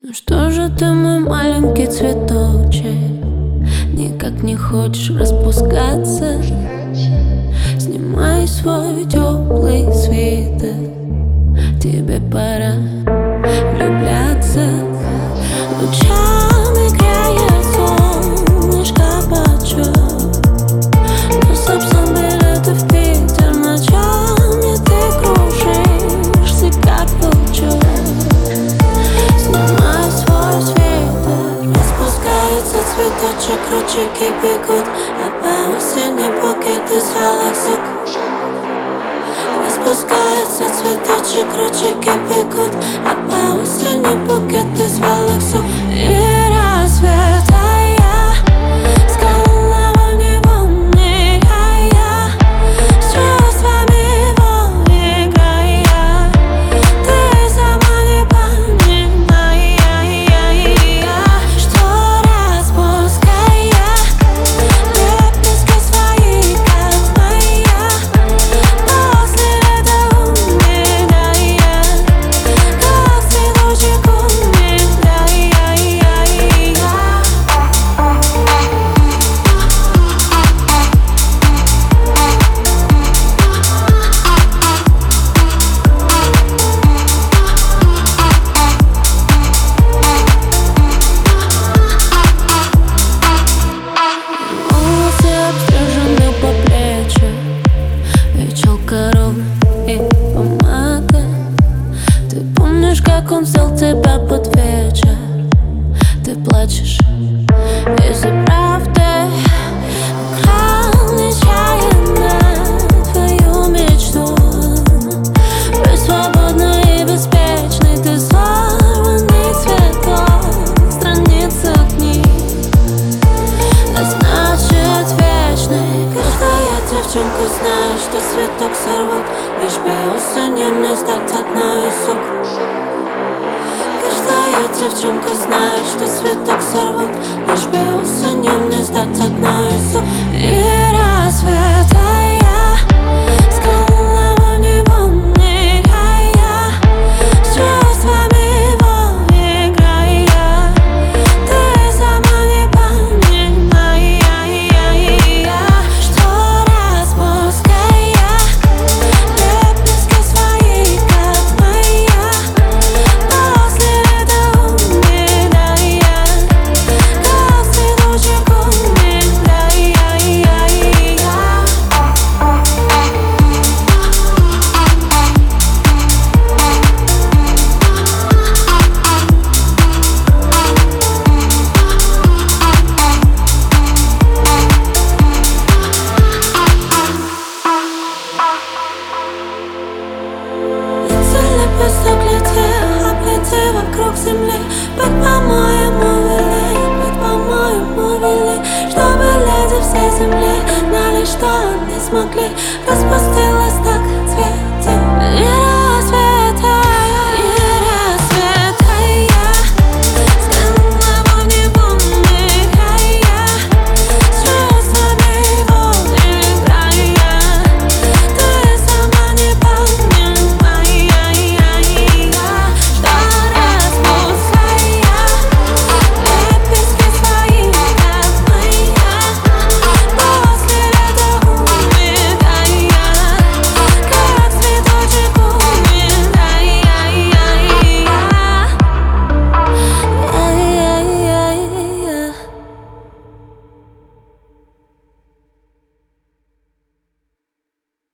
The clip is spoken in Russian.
Ну что же ты, мой маленький цветочек, никак не хочешь распускаться? Снимай свой теплый свитер, тебе пора влюбляться. Лучами греет солнышко почет, но собственно билеты в Питер. Ночами ты кружишься, как волчок. Снимай свой свитер, распускается цветочек, ручейки бегут, а по осени букет из алых сок. Распускается цветочек, ручейки бегут, а по осени букет из алых сок. И рассветая с головой него мигая, с чувствами его играя, ты сама не понимая, что распуская лепестки свои, как моя, после этого умирая, как цветочек умирая. Волосы обстрижены по плечи, и челка ровная, и помада. Ты помнишь, как он взял тебя под вечер? Ты плачешь из-за правды. Украл нечаянно твою мечту. Быть свободной и беспечной, ты сорванный цветок, страница книг, а значит вечный. Каждая девчонка знает, что цветок сорвут, лишь бы осенью не стать одной из сок. Каждая девчонка знает, что цветок сорвут, лишь бы осенью не стать одной из сок. И рассветая с головой него мигая, с чувствами его играя, ты сама не понимая, что распуская лепестки свои, как моя, после этого умирая, как цветочек умирая. Лети, лепесток, лети, облети вокруг земли.